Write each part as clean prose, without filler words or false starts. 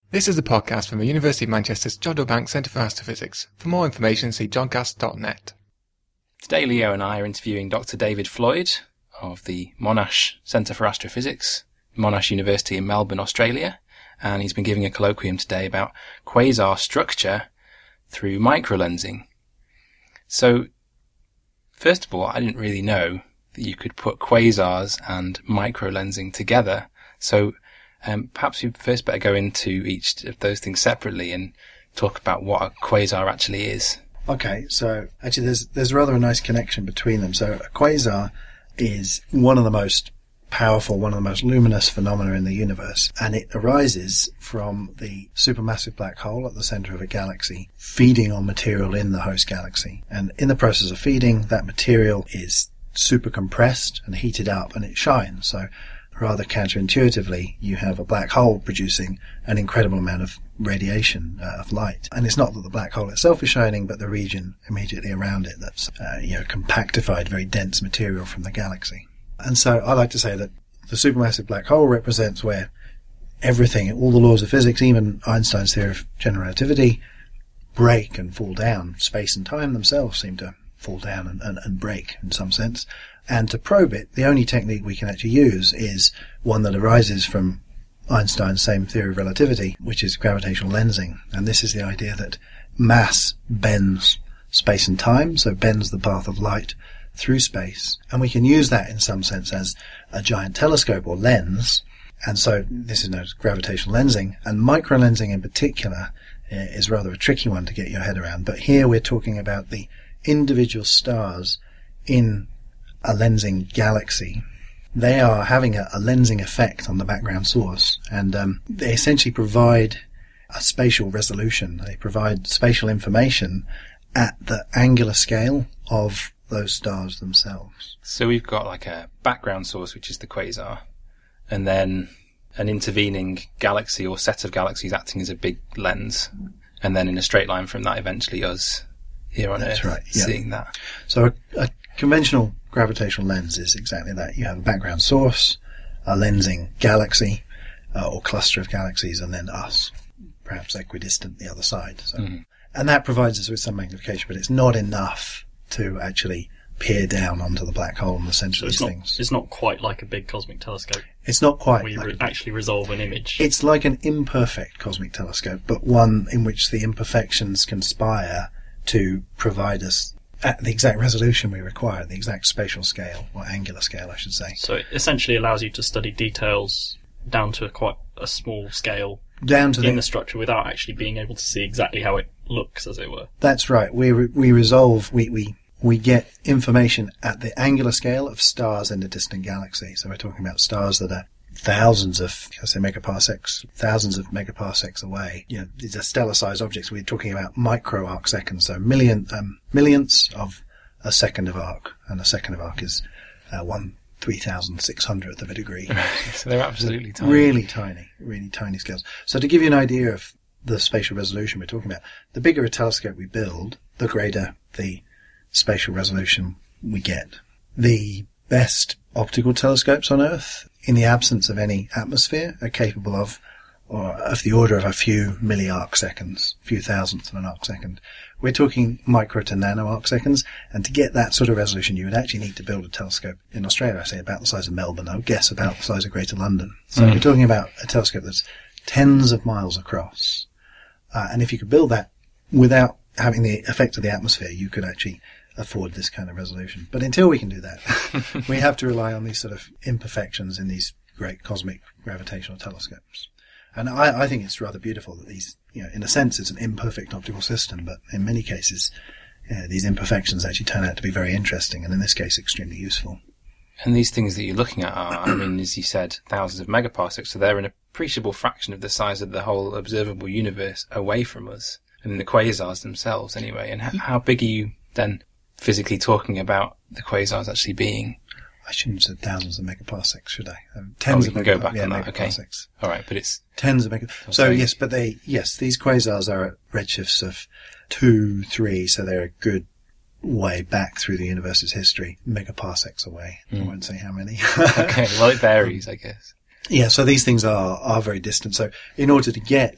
This is a podcast from the University of Manchester's John Bank Centre for Astrophysics. For more information, see johncast.net. Today, Leo and I are interviewing Dr. David Floyd of the Monash Centre for Astrophysics, Monash University in Melbourne, Australia, and he's been giving a colloquium today about quasar structure through microlensing. So, first of all, I didn't really know that you could put quasars and microlensing together. So, perhaps you first better go into each of those things separately and talk about what a quasar actually is. Okay, so actually there's rather a nice connection between them. So a quasar is one of the most powerful, one of the most luminous phenomena in the universe, and it arises from the supermassive black hole at the center of a galaxy feeding on material in the host galaxy. And in the process of feeding, that material is super compressed and heated up, and it shines. So rather counterintuitively, you have a black hole producing an incredible amount of radiation, of light. And it's not that the black hole itself is shining, but the region immediately around it that's, compactified, very dense material from the galaxy. And so I like to say that the supermassive black hole represents where everything, all the laws of physics, even Einstein's theory of general relativity, break and fall down. Space and time themselves seem to fall down and break in some sense. And to probe it, the only technique we can actually use is one that arises from Einstein's same theory of relativity, which is gravitational lensing. And this is the idea that mass bends space and time, so bends the path of light through space. And we can use that in some sense as a giant telescope or lens. And so this is known as gravitational lensing. And microlensing in particular is rather a tricky one to get your head around. But here we're talking about the individual stars in a lensing galaxy. They are having a lensing effect on the background source, and they essentially provide a spatial resolution. They provide spatial information at the angular scale of those stars themselves. So we've got like a background source, which is the quasar, and then an intervening galaxy or set of galaxies acting as a big lens, and then in a straight line from that, eventually us here on Earth seeing that. So a conventional gravitational lens is exactly that. You have a background source, a lensing galaxy, or cluster of galaxies, and then us, perhaps equidistant the other side. So, and that provides us with some magnification, but it's not enough to actually peer down onto the black hole in the centre of these things. It's not quite like a big cosmic telescope. It's not quite where you actually resolve an image. It's like an imperfect cosmic telescope, but one in which the imperfections conspire to provide us at the exact resolution we require, the exact spatial scale, or angular scale, I should say. So it essentially allows you to study details down to quite a small scale down to in the structure without actually being able to see exactly how it looks, as it were. That's right. We resolve, we get information at the angular scale of stars in a distant galaxy. So we're talking about stars that are thousands of megaparsecs away. You know, these are stellar-sized objects. We're talking about micro arc seconds, so millionths of a second of arc, and a second of arc is 1/3600th of a degree. So they're absolutely tiny. Really tiny scales. So to give you an idea of the spatial resolution we're talking about, the bigger a telescope we build, the greater the spatial resolution we get. The best optical telescopes on Earth, in the absence of any atmosphere, are capable of the order of a few milliarc seconds, a few thousandths of an arc second. We're talking micro to nano arc seconds, and to get that sort of resolution, you would actually need to build a telescope in Australia, I say about the size of Melbourne, I would guess about the size of Greater London. So we're talking about a telescope that's tens of miles across. And if you could build that without having the effect of the atmosphere, you could actually afford this kind of resolution. But until we can do that, we have to rely on these sort of imperfections in these great cosmic gravitational telescopes. And I think it's rather beautiful that these, in a sense, it's an imperfect optical system, but in many cases, these imperfections actually turn out to be very interesting, and in this case, extremely useful. And these things that you're looking at are, as you said, thousands of megaparsecs, so they're an appreciable fraction of the size of the whole observable universe away from us. The quasars themselves, anyway. And how big are you then physically talking about the quasars actually being? I shouldn't have said thousands of megaparsecs, should I? Tens of go back on that. megaparsecs. Okay. All right, but it's tens of megaparsecs. So these quasars are at redshifts of 2, 3, so they're a good way back through the universe's history, megaparsecs away. I won't say how many. Okay, well, it varies, I guess. Yeah, so these things are very distant. So in order to get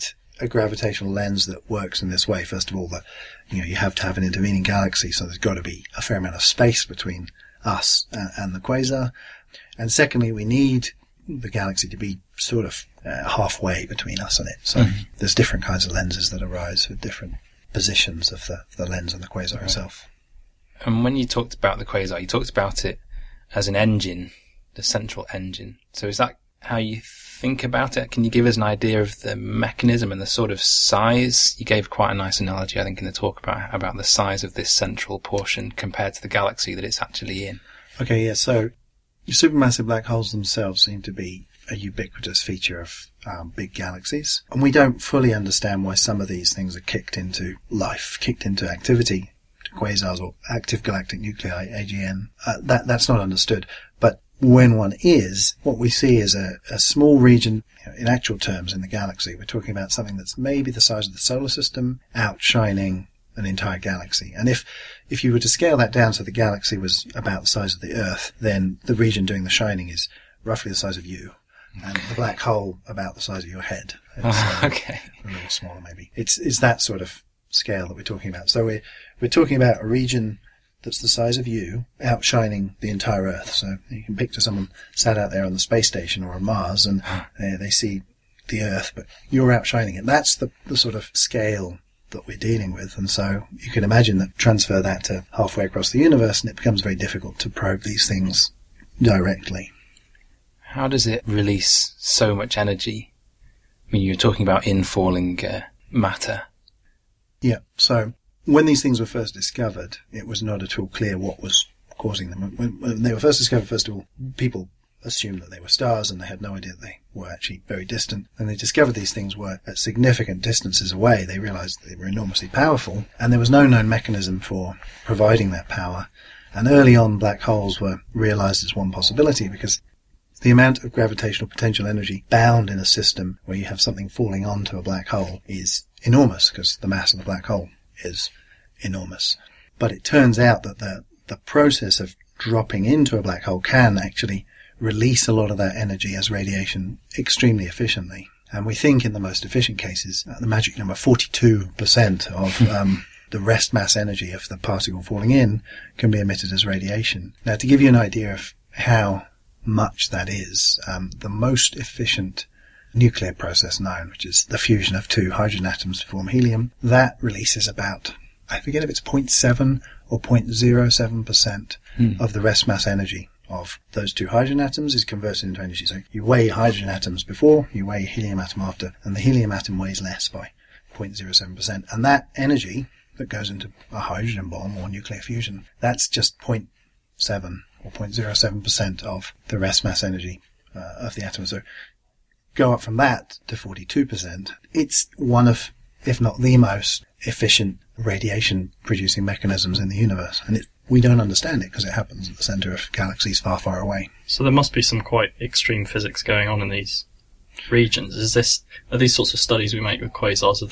a gravitational lens that works in this way, first of all, that you have to have an intervening galaxy, so there's got to be a fair amount of space between us and the quasar. And secondly, we need the galaxy to be sort of halfway between us and it. So there's different kinds of lenses that arise with different positions of the lens and the quasar itself. And when you talked about the quasar, you talked about it as an engine, the central engine. So is that how you think about it? Can you give us an idea of the mechanism and the sort of size? You gave quite a nice analogy, I think, in the talk about the size of this central portion compared to the galaxy that it's actually in. Okay, yeah, so supermassive black holes themselves seem to be a ubiquitous feature of big galaxies. And we don't fully understand why some of these things are kicked into life, kicked into activity, to quasars or active galactic nuclei, AGN. That's not understood. But when one is, what we see is a small region, in actual terms in the galaxy. We're talking about something that's maybe the size of the solar system, outshining an entire galaxy. And if you were to scale that down so the galaxy was about the size of the Earth, then the region doing the shining is roughly the size of you, and the black hole about the size of your head. It's, okay. A little smaller maybe. It's that sort of scale that we're talking about. So we're talking about a region that's the size of you, outshining the entire Earth. So you can picture someone sat out there on the space station or on Mars, and they see the Earth, but you're outshining it. That's the sort of scale that we're dealing with. And so you can imagine that, transfer that to halfway across the universe, and it becomes very difficult to probe these things directly. How does it release so much energy? I mean, you're talking about infalling matter. Yeah, so when these things were first discovered, it was not at all clear what was causing them. When they were first discovered, first of all, people assumed that they were stars, and they had no idea that they were actually very distant. And they discovered these things were at significant distances away. They realized they were enormously powerful, and there was no known mechanism for providing that power. And early on, black holes were realized as one possibility, because the amount of gravitational potential energy bound in a system where you have something falling onto a black hole is enormous, because the mass of the black hole is enormous. But it turns out that the process of dropping into a black hole can actually release a lot of that energy as radiation extremely efficiently. And we think in the most efficient cases, the magic number 42% of the rest mass energy of the particle falling in can be emitted as radiation. Now, to give you an idea of how much that is, the most efficient nuclear process known, which is the fusion of two hydrogen atoms to form helium, that releases about, I forget if it's 0.7 or 0.07% of the rest mass energy of those two hydrogen atoms is converted into energy. So you weigh hydrogen atoms before, you weigh helium atom after, and the helium atom weighs less by 0.07%. And that energy that goes into a hydrogen bomb or nuclear fusion, that's just 0.7 or 0.07% of the rest mass energy of the atom. So go up from that to 42%. It's one of, if not the most efficient radiation producing mechanisms in the universe. And we don't understand it because it happens at the centre of galaxies far, far away. So there must be some quite extreme physics going on in these regions. Are these sorts of studies we make with quasars,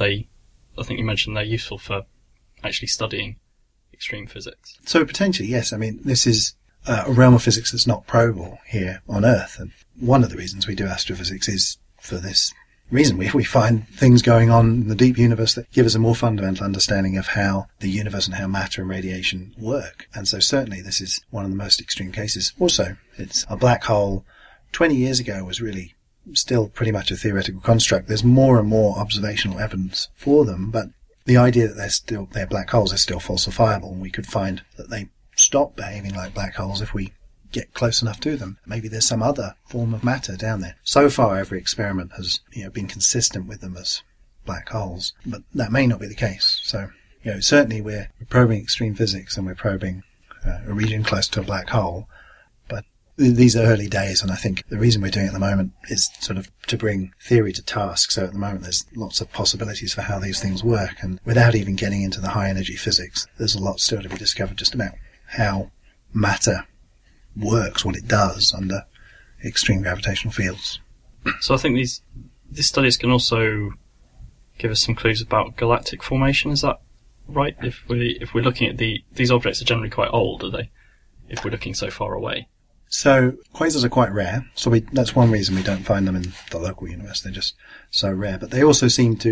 I think you mentioned they're useful for actually studying extreme physics? So potentially, yes. I mean, this is a realm of physics that's not probable here on Earth. And one of the reasons we do astrophysics is for this reason. We find things going on in the deep universe that give us a more fundamental understanding of how the universe and how matter and radiation work. And so certainly this is one of the most extreme cases. Also, it's a black hole 20 years ago was really still pretty much a theoretical construct. There's more and more observational evidence for them, but the idea that they're black holes is still falsifiable, and we could find that they stop behaving like black holes if we get close enough to them. Maybe there's some other form of matter down there. So far, every experiment has been consistent with them as black holes, but that may not be the case. So, certainly we're probing extreme physics and we're probing a region close to a black hole, but these are early days, and I think the reason we're doing it at the moment is sort of to bring theory to task. So at the moment there's lots of possibilities for how these things work, and without even getting into the high energy physics, there's a lot still to be discovered just about how matter works, what it does under extreme gravitational fields. So I think these studies can also give us some clues about galactic formation. Is that right? If we're looking at these objects are generally quite old, are they? If we're looking so far away. So quasars are quite rare. So that's one reason we don't find them in the local universe. They're just so rare. But they also seem to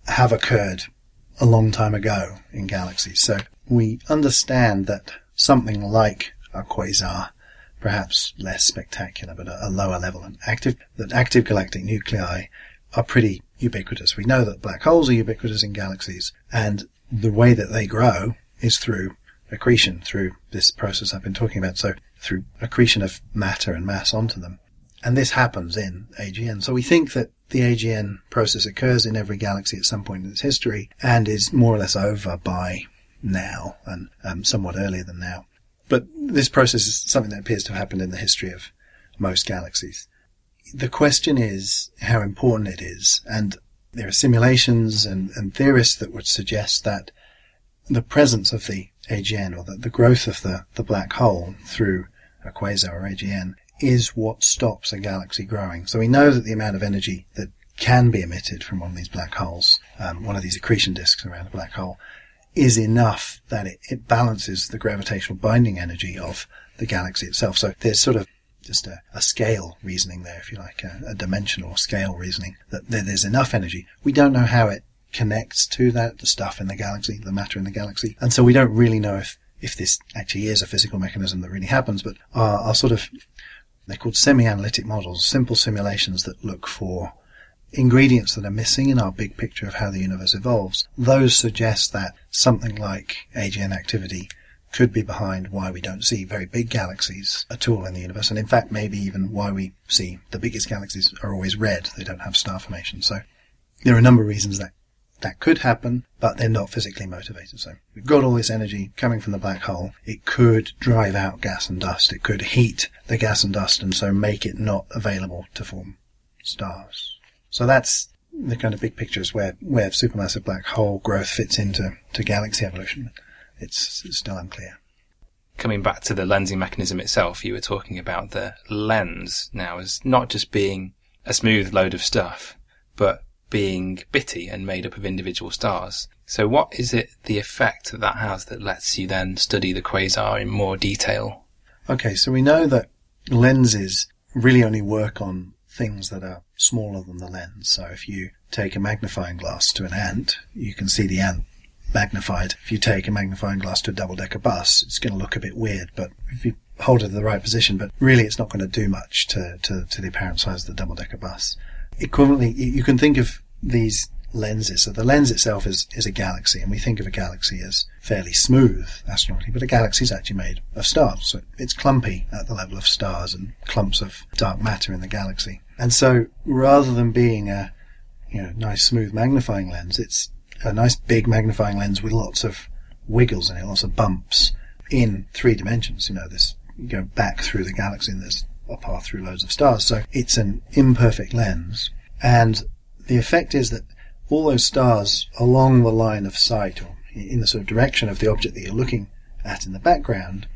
have occurred a long time ago in galaxies. So we understand that something like a quasar, perhaps less spectacular, but a lower level, that active galactic nuclei are pretty ubiquitous. We know that black holes are ubiquitous in galaxies, and the way that they grow is through accretion, through this process I've been talking about, so through accretion of matter and mass onto them. And this happens in AGN. So we think that the AGN process occurs in every galaxy at some point in its history and is more or less over by now, and somewhat earlier than now. But this process is something that appears to have happened in the history of most galaxies. The question is how important it is, and there are simulations and theorists that would suggest that the presence of the AGN, or the growth of the black hole through a quasar or AGN, is what stops a galaxy growing. So we know that the amount of energy that can be emitted from one of these black holes, one of these accretion disks around a black hole, is enough that it balances the gravitational binding energy of the galaxy itself. So there's sort of just a scale reasoning there, if you like, a dimensional scale reasoning, that there's enough energy. We don't know how it connects to that, the stuff in the galaxy, the matter in the galaxy. And so we don't really know if this actually is a physical mechanism that really happens, but our sort of, they're called semi-analytic models, simple simulations that look for ingredients that are missing in our big picture of how the universe evolves. Those suggest that something like AGN activity could be behind why we don't see very big galaxies at all in the universe, and in fact maybe even why we see the biggest galaxies are always red. They don't have star formation. So there are a number of reasons that could happen, but they're not physically motivated. So we've got all this energy coming from the black hole. It could drive out gas and dust. It could heat the gas and dust and so make it not available to form stars. So that's the kind of big pictures where supermassive black hole growth fits into galaxy evolution. It's still unclear. Coming back to the lensing mechanism itself, you were talking about the lens now as not just being a smooth load of stuff, but being bitty and made up of individual stars. So what is it, the effect that has, that lets you then study the quasar in more detail? Okay, so we know that lenses really only work on things that are smaller than the lens. So if you take a magnifying glass to an ant, you can see the ant magnified. If you take a magnifying glass to a double-decker bus, it's going to look a bit weird, but if you hold it in the right position, but really it's not going to do much to the apparent size of the double-decker bus. Equivalently, you can think of these lenses. So the lens itself is a galaxy, and we think of a galaxy as fairly smooth astronomically, but a galaxy is actually made of stars. So it's clumpy at the level of stars and clumps of dark matter in the galaxy. And so rather than being a nice smooth magnifying lens, it's a nice big magnifying lens with lots of wiggles in it, lots of bumps in 3 dimensions. You go back through the galaxy and there's a path through loads of stars. So it's an imperfect lens. And the effect is that all those stars along the line of sight, or in the sort of direction of the object that you're looking at in the background,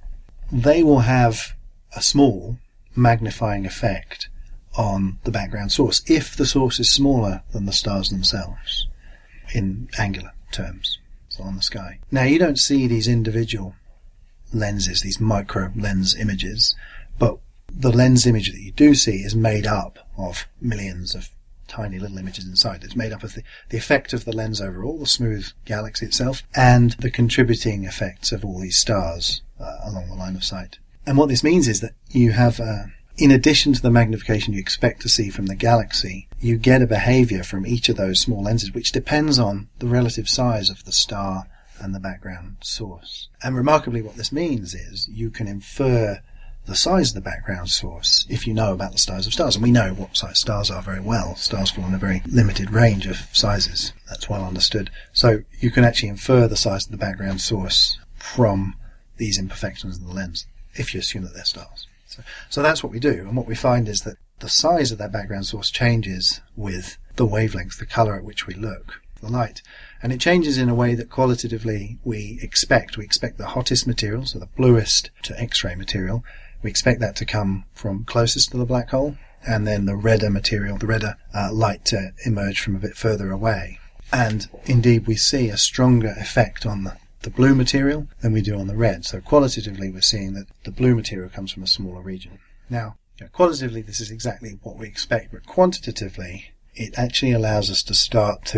they will have a small magnifying effect on the background source if the source is smaller than the stars themselves in angular terms, so on the sky. Now, you don't see these individual lenses, these micro lens images, but the lens image that you do see is made up of millions of tiny little images inside. It's made up of the effect of the lens over all the smooth galaxy itself and the contributing effects of all these stars along the line of sight. And what this means is that you have, in addition to the magnification you expect to see from the galaxy, you get a behavior from each of those small lenses which depends on the relative size of the star and the background source. And remarkably, what this means is you can infer the size of the background source if you know about the size of stars. And we know what size stars are very well. Stars fall in a very limited range of sizes. That's well understood. So you can actually infer the size of the background source from these imperfections in the lens if you assume that they're stars. So that's what we do. And what we find is that the size of that background source changes with the wavelength, the color at which we look, the light. And it changes in a way that qualitatively we expect. We expect the hottest material, so the bluest to X-ray material, we expect that to come from closest to the black hole, and then the redder material, the redder light to emerge from a bit further away. And indeed we see a stronger effect on the blue material than we do on the red. So qualitatively we're seeing that the blue material comes from a smaller region. Now, qualitatively this is exactly what we expect, but quantitatively it actually allows us to start to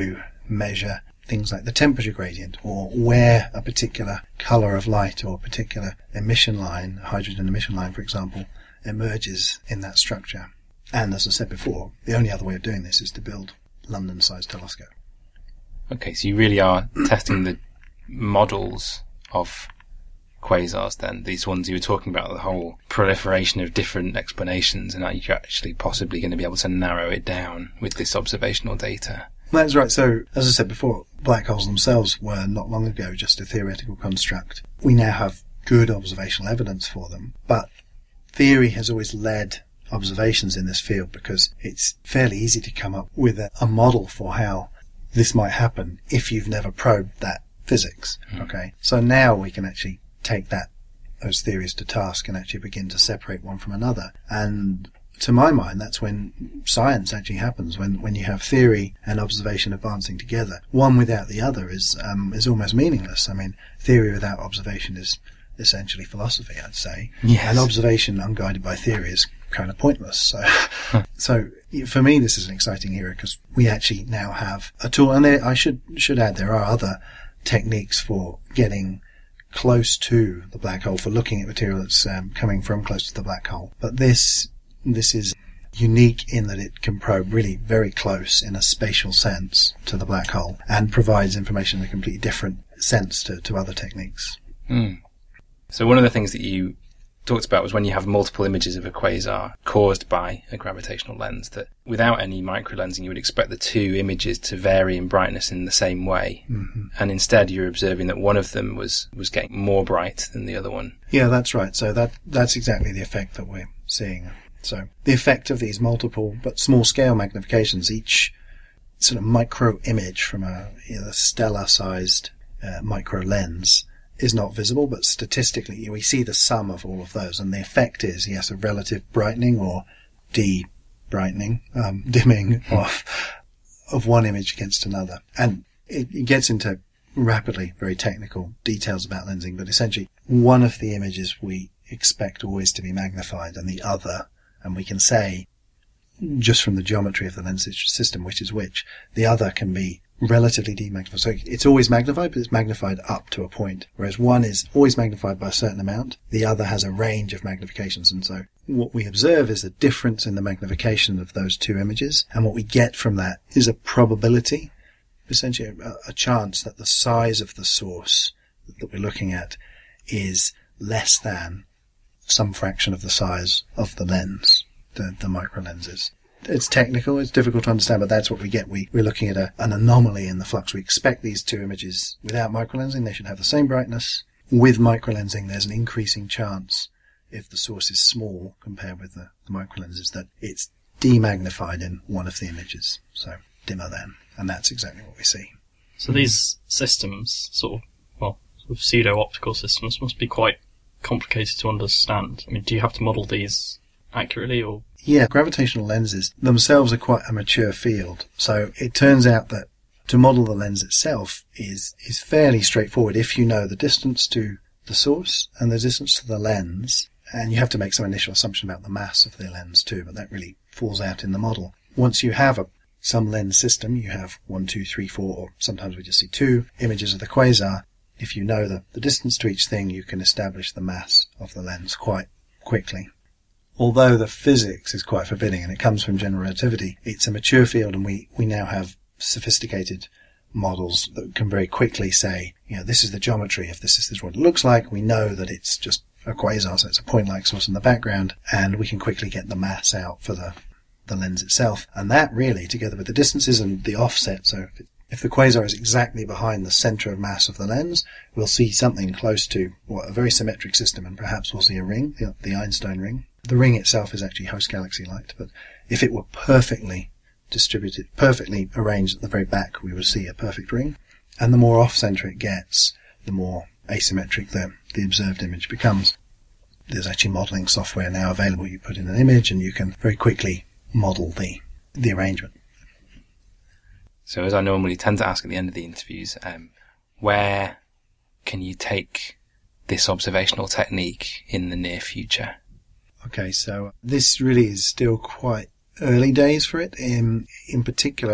measure things like the temperature gradient, or where a particular colour of light or a particular emission line, hydrogen emission line for example, emerges in that structure. And as I said before, the only other way of doing this is to build London-sized telescope. Okay, so you really are testing the models of quasars then, these ones you were talking about, the whole proliferation of different explanations, and are you actually possibly going to be able to narrow it down with this observational data? That's right. So, as I said before, black holes themselves were not long ago just a theoretical construct. We now have good observational evidence for them, but theory has always led observations in this field because it's fairly easy to come up with a model for how this might happen if you've never probed that physics. Okay, so now we can actually take those theories to task and actually begin to separate one from another. And to my mind, that's when science actually happens, when you have theory and observation advancing together. One without the other is almost meaningless. I mean, theory without observation is essentially philosophy, I'd say. Yes. And observation unguided by theory is kind of pointless. So for me, this is an exciting era because we actually now have a tool. And I should add, there are other techniques for getting close to the black hole, for looking at material that's coming from close to the black hole. But this is unique in that it can probe really very close in a spatial sense to the black hole and provides information in a completely different sense to other techniques. So one of the things that you talked about was when you have multiple images of a quasar caused by a gravitational lens, that without any microlensing you would expect the two images to vary in brightness in the same way. Mm-hmm. And instead you're observing that one of them was getting more bright than the other one. Yeah, that's right. So that's exactly the effect that we're seeing. So the effect of these multiple but small scale magnifications, each sort of micro image from a stellar sized micro lens is not visible, but statistically we see the sum of all of those, and the effect is, yes, a relative brightening or de-brightening, dimming of one image against another. And it gets into rapidly very technical details about lensing, but essentially one of the images we expect always to be magnified and the other, and we can say just from the geometry of the lens system which is which, the other can be relatively demagnified. So it's always magnified, but it's magnified up to a point. Whereas one is always magnified by a certain amount, the other has a range of magnifications. And so what we observe is a difference in the magnification of those two images. And what we get from that is a probability, essentially a chance that the size of the source that we're looking at is less than some fraction of the size of the lens, the micro lenses. It's technical, it's difficult to understand, but that's what we get. We're looking at an anomaly in the flux. We expect these two images without microlensing, they should have the same brightness. With microlensing, there's an increasing chance, if the source is small compared with the microlenses, that it's demagnified in one of the images, so dimmer than. And that's exactly what we see. So these systems, sort of pseudo-optical systems, must be quite complicated to understand. I mean, do you have to model these accurately, or? Yeah, gravitational lenses themselves are quite a mature field. So it turns out that to model the lens itself is fairly straightforward if you know the distance to the source and the distance to the lens. And you have to make some initial assumption about the mass of the lens too, but that really falls out in the model. Once you have some lens system, you have 1, 2, 3, 4, or sometimes we just see 2 images of the quasar. If you know the distance to each thing, you can establish the mass of the lens quite quickly. Although the physics is quite forbidding and it comes from general relativity, it's a mature field, and we now have sophisticated models that can very quickly say, this is the geometry. If this is what it looks like, we know that it's just a quasar, so it's a point-like source in the background, and we can quickly get the mass out for the lens itself. And that really, together with the distances and the offset, so if the quasar is exactly behind the center of mass of the lens, we'll see something close to a very symmetric system, and perhaps we'll see a ring, the Einstein ring. The ring itself is actually host galaxy light, but if it were perfectly distributed, perfectly arranged at the very back, we would see a perfect ring. And the more off-center it gets, the more asymmetric the observed image becomes. There's actually modeling software now available. You put in an image and you can very quickly model the arrangement. So as I normally tend to ask at the end of the interviews, where can you take this observational technique in the near future? Okay, so this really is still quite early days for it. In particular,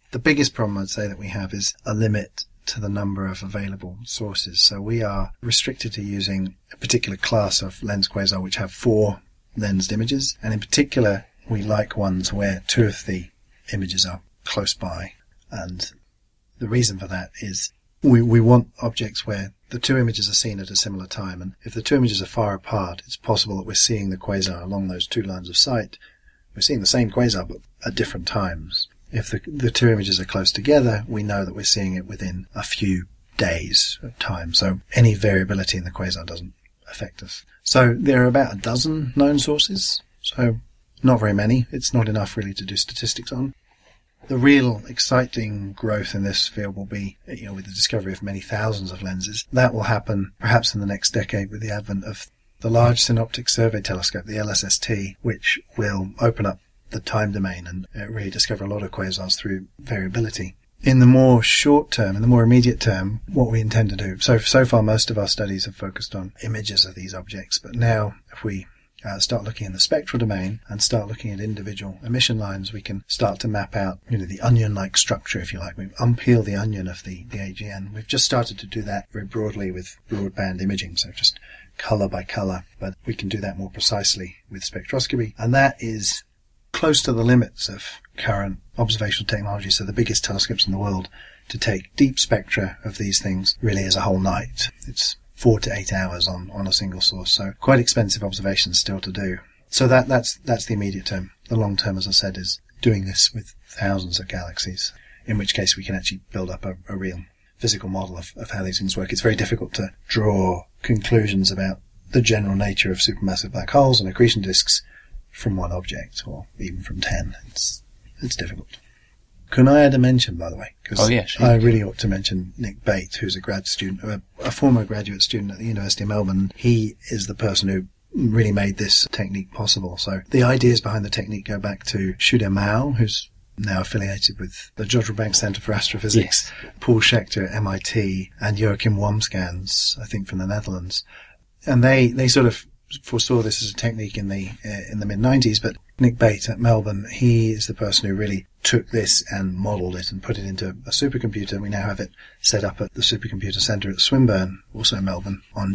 The biggest problem I'd say that we have is a limit to the number of available sources. So we are restricted to using a particular class of lens quasar which have 4 lensed images, and in particular we like ones where 2 of the images are close by. And the reason for that is we want objects where the 2 images are seen at a similar time, and if the 2 images are far apart, it's possible that we're seeing the quasar along those 2 lines of sight. We're seeing the same quasar but at different times. If the 2 images are close together, we know that we're seeing it within a few days of time. So any variability in the quasar doesn't affect us. So there are about a dozen known sources. So not very many. It's not enough really to do statistics on. The real exciting growth in this field will be, with the discovery of many thousands of lenses. That will happen perhaps in the next decade with the advent of the Large Synoptic Survey Telescope, the LSST, which will open up the time domain and really discover a lot of quasars through variability. In the more short term, in the more immediate term, what we intend to do. So far most of our studies have focused on images of these objects, but now if we start looking in the spectral domain and start looking at individual emission lines, we can start to map out, the onion-like structure, if you like. We unpeel the onion of the AGN. We've just started to do that very broadly with broadband imaging, so just colour by colour, but we can do that more precisely with spectroscopy, and that is close to the limits of current observational technology. So the biggest telescopes in the world to take deep spectra of these things really is a whole night. It's 4 to 8 hours on a single source, so quite expensive observations still to do. So that's the immediate term. The long term, as I said, is doing this with thousands of galaxies, in which case we can actually build up a real physical model of how these things work. It's very difficult to draw conclusions about the general nature of supermassive black holes and accretion disks from one object, or even from 10. It's difficult. Can I add a mention, by the way? Sure. I really ought to mention Nick Bate, who's a grad student, a former graduate student at the University of Melbourne. He is the person who really made this technique possible. So the ideas behind the technique go back to Shuda Mao, who's now affiliated with the Jodrell Bank Centre for Astrophysics, yes. Paul Schechter at MIT, and Joachim Wamsgans, I think, from the Netherlands. And they sort of foresaw this as a technique in the mid-90s, but Nick Bate at Melbourne, he is the person who really took this and modelled it and put it into a supercomputer. We now have it set up at the Supercomputer Centre at Swinburne, also in Melbourne, on a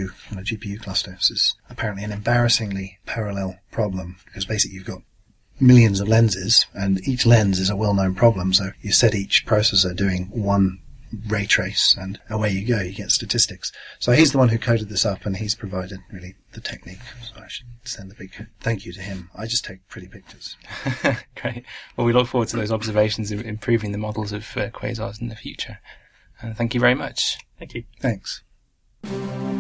GPU cluster. This is apparently an embarrassingly parallel problem, because basically you've got millions of lenses, and each lens is a well-known problem, so you set each processor doing one ray trace, and away you go, you get statistics. So he's the one who coded this up, and he's provided really the technique. So I should send a big thank you to him. I just take pretty pictures. Great. Well, we look forward to those observations of improving the models of quasars in the future. Thank you very much. Thank you. Thanks.